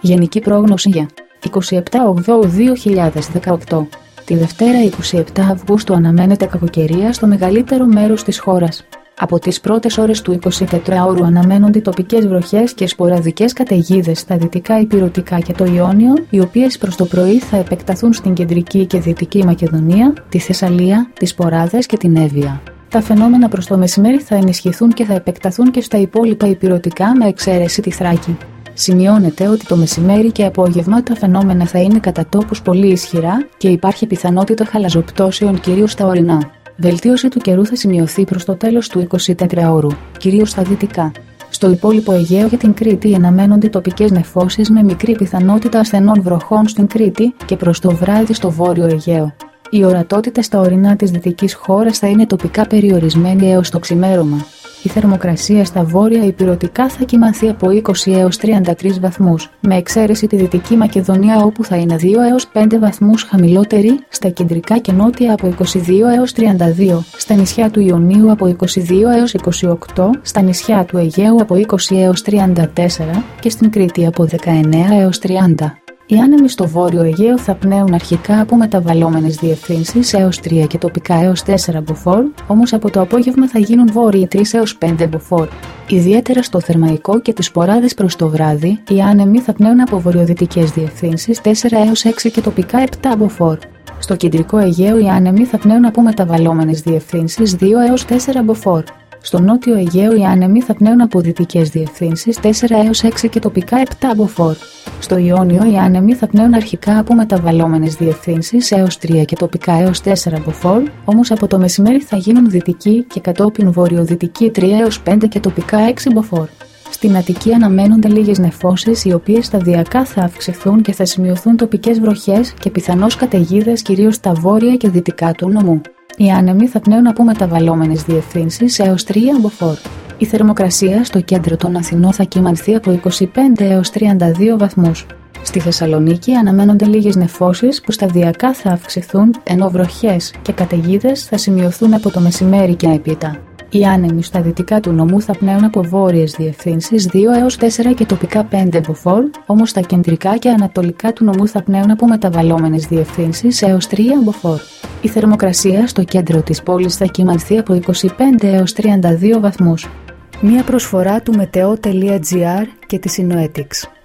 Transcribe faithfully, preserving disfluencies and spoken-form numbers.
Γενική πρόγνωση για είκοσι επτά Οκτωβρίου δύο χιλιάδες δεκαοκτώ. Τη Δευτέρα είκοσι επτά Αυγούστου αναμένεται κακοκαιρία στο μεγαλύτερο μέρος της χώρας. Από τις πρώτες ώρες του εικοσιτετράωρου αναμένονται τοπικές βροχές και σποραδικές καταιγίδες στα δυτικά Ηπειρωτικά και το Ιόνιο, οι οποίες προς το πρωί θα επεκταθούν στην κεντρική και δυτική Μακεδονία, τη Θεσσαλία, τις Ποράδες και την Εύβοια. Τα φαινόμενα προς το μεσημέρι θα ενισχυθούν και θα επεκταθούν και στα υπόλοιπα Ηπειρωτικά με εξαίρεση τη Θράκη. Σημειώνεται ότι το μεσημέρι και απόγευμα τα φαινόμενα θα είναι κατά τόπους πολύ ισχυρά και υπάρχει πιθανότητα χαλαζοπτώσεων κυρίως στα ορεινά. Βελτίωση του καιρού θα σημειωθεί προς το τέλος του εικοσιτετράωρου, κυρίως στα δυτικά. Στο υπόλοιπο Αιγαίο και την Κρήτη αναμένονται τοπικές νεφώσεις με μικρή πιθανότητα ασθενών βροχών στην Κρήτη και προς το βράδυ στο βόρειο Αιγαίο. Η ορατότητα στα ορεινά της δυτικής χώρας θα είναι τοπικά περιορισμένη έως το ξημέρωμα. Η θερμοκρασία στα βόρεια Ηπειρωτικά θα κυμανθεί από είκοσι έως τριάντα τρεις βαθμούς, με εξαίρεση τη Δυτική Μακεδονία όπου θα είναι δύο έως πέντε βαθμούς χαμηλότερη, στα κεντρικά και νότια από είκοσι δύο έως τριάντα δύο, στα νησιά του Ιωνίου από είκοσι δύο έως είκοσι οκτώ, στα νησιά του Αιγαίου από είκοσι έως τριάντα τέσσερα και στην Κρήτη από δεκαεννέα έως τριάντα. Οι άνεμοι στο βόρειο Αιγαίο θα πνέουν αρχικά από μεταβαλλόμενες διευθύνσεις έως τρία και τοπικά έως τέσσερα μποφόρ, όμως από το απόγευμα θα γίνουν βόρειοι τρία έως πέντε μποφόρ. Ιδιαίτερα στο Θερμαϊκό και τις Ποράδες προς το βράδυ, οι άνεμοι θα πνέουν από βορειοδυτικές διευθύνσεις τέσσερα έως έξι και τοπικά επτά μποφόρ. Στο κεντρικό Αιγαίο οι άνεμοι θα πνέουν από μεταβαλλόμενες διευθύνσεις δύο έως τέσσερα μποφόρ. Στο νότιο Αιγαίο οι άνεμοι θα πνέουν από δυτικές διευθύνσεις τέσσερα έως έξι και τοπικά επτά μποφόρ. Στο Ιόνιο οι άνεμοι θα πνέουν αρχικά από μεταβαλλόμενες διευθύνσεις έως τρία και τοπικά έως τέσσερα μποφόρ, όμως από το μεσημέρι θα γίνουν δυτική και κατόπιν βορειοδυτική τρία έως πέντε και τοπικά έξι μποφόρ. Στην Αττική αναμένονται λίγες νεφώσεις, οι οποίες σταδιακά θα αυξηθούν και θα σημειωθούν τοπικές βροχές και πιθανώς καταιγίδες κυρίως στα βόρεια και δυτικά του νομού. Οι άνεμοι θα πνέουν από μεταβαλλόμενες διευθύνσεις έως τρία μποφόρ. Η θερμοκρασία στο κέντρο των Αθηνών θα κυμανθεί από είκοσι πέντε έως τριάντα δύο βαθμούς. Στη Θεσσαλονίκη αναμένονται λίγες νεφώσεις που σταδιακά θα αυξηθούν, ενώ βροχές και καταιγίδες θα σημειωθούν από το μεσημέρι και έπειτα. Οι άνεμοι στα δυτικά του νομού θα πνέουν από βόρειες διευθύνσεις δύο έως τέσσερα και τοπικά πέντε μποφόρ, όμως στα κεντρικά και ανατολικά του νομού θα πνέουν από μεταβαλλόμενες διευθύνσεις έως τρία μποφόρ. Η θερμοκρασία στο κέντρο της πόλης θα κυμανθεί από είκοσι πέντε έως τριάντα δύο βαθμούς. Μία προσφορά του μετεό τελεία τζι άρ και της Synoetics.